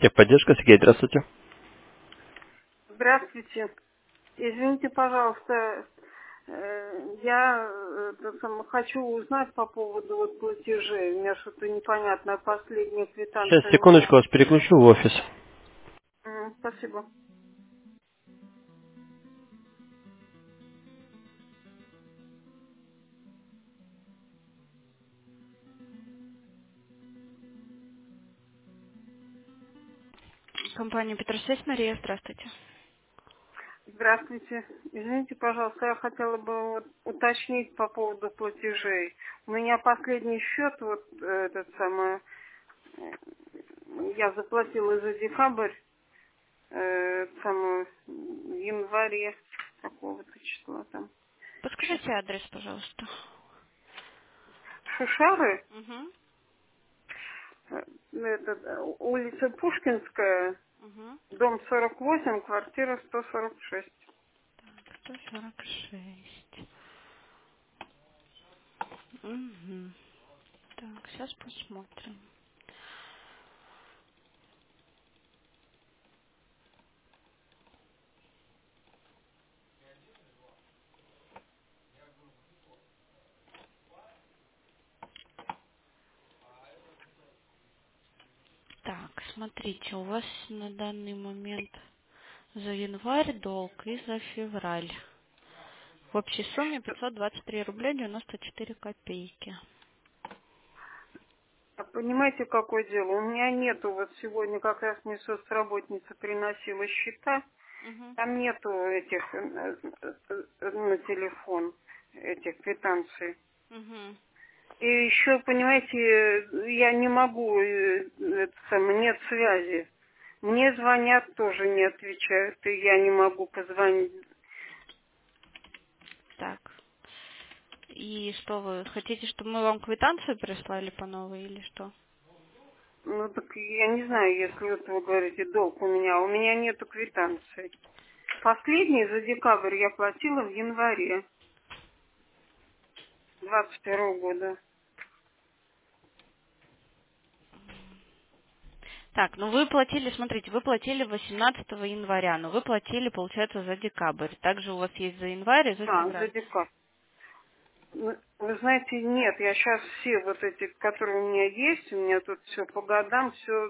Техподдержка, Сергей, здравствуйте. Здравствуйте. Извините, пожалуйста, я хочу узнать по поводу вот платежей. У меня что-то непонятное. Последняя Сейчас, квитанция у меня. секундочку, вас переключу в офис. Спасибо. Компания Петросвязь, Мария, здравствуйте. Здравствуйте. Извините, пожалуйста, я хотела бы вот уточнить по поводу платежей. У меня последний счет, вот этот самый, я заплатила за декабрь, самое, в январе какого-то числа там. Сейчас. Подскажите адрес, пожалуйста. Шушары, Угу. улица Пушкинская, Угу. дом 48, квартира 146. 146. Угу. Так, сейчас посмотрим. Так, смотрите, у вас на данный момент за январь долг и за февраль. В общей сумме 523 рубля 94 копейки. А понимаете, какое дело? У меня нету, вот сегодня как раз мне соцработница приносила счета, Угу. там нету этих на телефон, этих квитанций. Угу. И еще, понимаете, я не могу, нет связи. Мне звонят, тоже не отвечают, и я не могу позвонить. Так. И что вы хотите, чтобы мы вам квитанцию прислали по новой или что? Ну, так я не знаю, если вот вы говорите, долг у меня нету квитанции. Последний за декабрь я платила в январе 21 года. Так, ну вы платили, смотрите, вы платили 18 января, но вы платили, получается, за декабрь. Также у вас есть за январь и за А, за февраль. декабрь. Ну, вы знаете, нет, я сейчас все вот эти, которые у меня есть, у меня тут все по годам,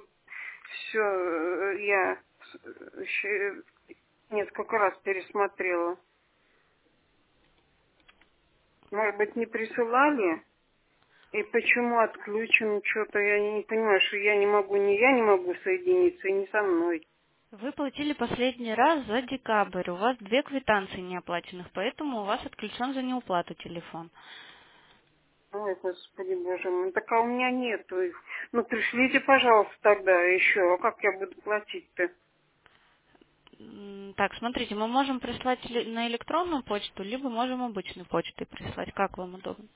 все я еще несколько раз пересмотрела. Может быть, не присылали? И почему отключен? Что-то я не понимаю, что я не могу соединиться, и не со мной. Вы платили последний раз за декабрь. У вас две квитанции неоплаченных, поэтому у вас отключен за неуплату телефон. Ой, господи, боже мой, так а у меня нету их. Ну, пришлите, пожалуйста, тогда еще. А как я буду платить-то? Так, смотрите, мы можем прислать на электронную почту, либо можем обычной почтой прислать, как вам удобно.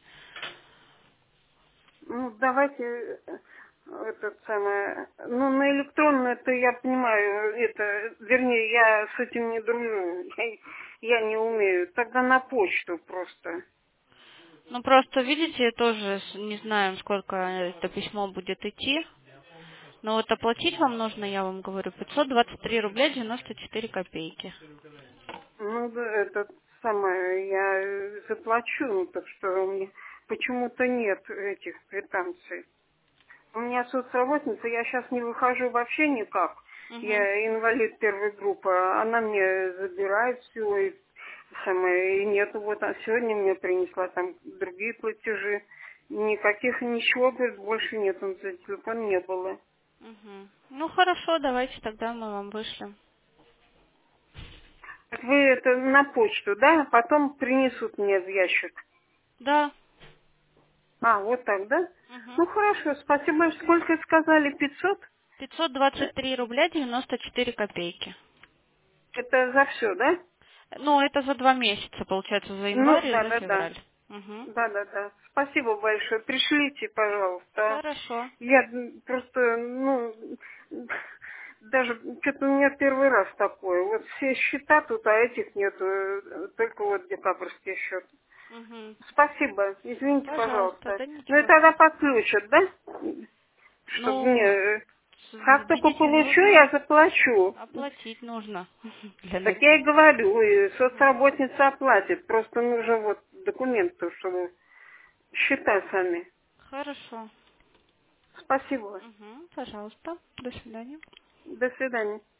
Ну, давайте этот самое... Ну, на электронную это я понимаю, вернее, я с этим не дружу. Я не умею. Тогда на почту просто. Ну, просто, видите, тоже не знаем, сколько это письмо будет идти. Но вот оплатить вам нужно, я вам говорю, 523 рубля 94 копейки. Ну, да, это самое, я заплачу, ну, так что у меня почему-то нет этих квитанций. У меня соцработница, я сейчас не выхожу вообще никак. Угу. Я инвалид первой группы, она мне забирает все, и, самое, и нету. Вот а сегодня мне принесла там другие платежи. Никаких, ничего, говорит, больше нет, он за телефон не было. Угу. Ну, хорошо, давайте тогда мы вам вышлем. Так вы это на почту, да? Потом принесут мне в ящик. Да. А, вот так, да? Угу. Ну, хорошо, спасибо. Сколько сказали, 500? 523 рубля 94 копейки. Это за все, да? Ну, это за 2 месяца, получается, за Ну, январь и за да. февраль. Угу. Да. Спасибо большое. Пришлите, пожалуйста. Хорошо. Я просто, даже что-то у меня первый раз такое. Вот все счета тут, а этих нету. Только вот декабрьский счет. Угу. Спасибо. Извините, Пожалуйста, пожалуйста. да Ну и ничего. тогда подключат, да? Чтобы Ну, мне... Как только видите, получу, нужно я заплачу. оплатить нужно. Для Так я и говорю, и соцработница оплатит. Просто нужен вот документ, чтобы счета сами. Хорошо. Спасибо. Пожалуйста. До свидания. До свидания.